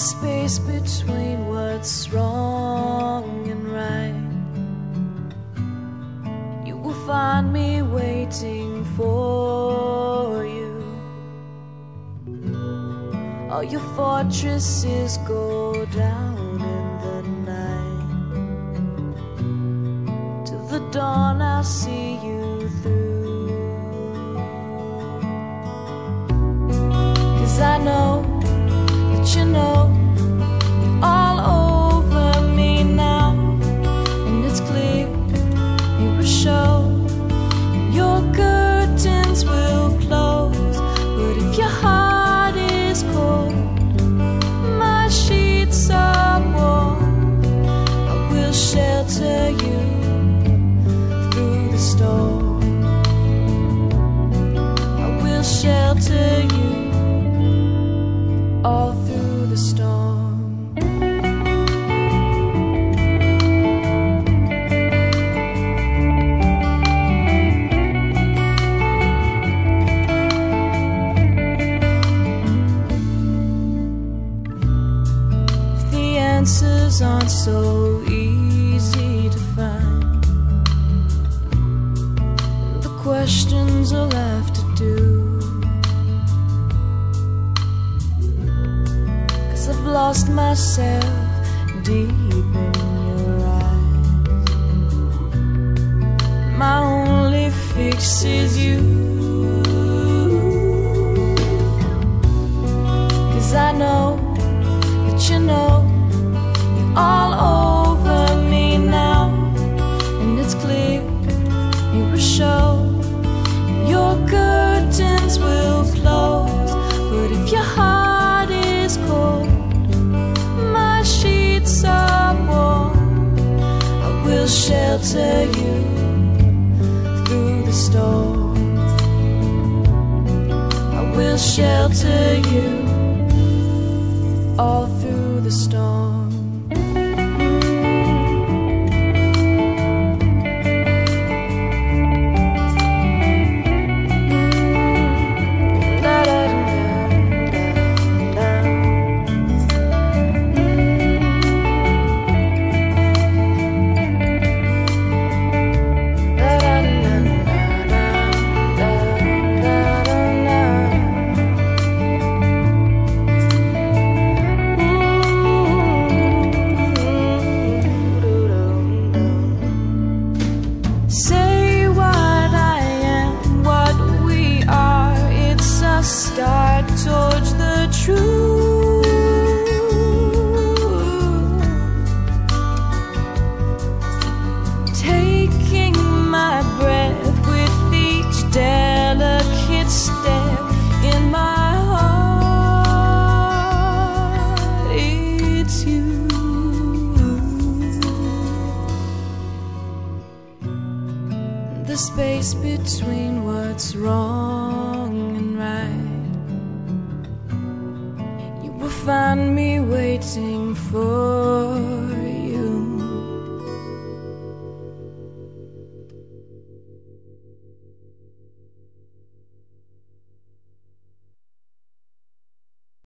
space between what's wrong and right. You will find me waiting for you. All your fortresses go down in the night. Till the dawn I'll see you through. 'Cause I know that you know you're all over me now. And it's clear you will show your curtains will close. But if your heart is cold, my sheets are warm. I will shelter you through the storm. I will shelter you all through the storm. Answers aren't so easy to find. The questions I'll have to do, 'cause I've lost myself deep in your eyes. My only fix is you. 'Cause I know that you know all over me now. And it's clear you will show your curtains will close. But if your heart is cold, my sheets are warm. I will shelter you through the storm. I will shelter you all through the storm. Start towards the truth, taking my breath with each delicate step in my heart. It's you. The space between what's wrong and right. You will find me waiting for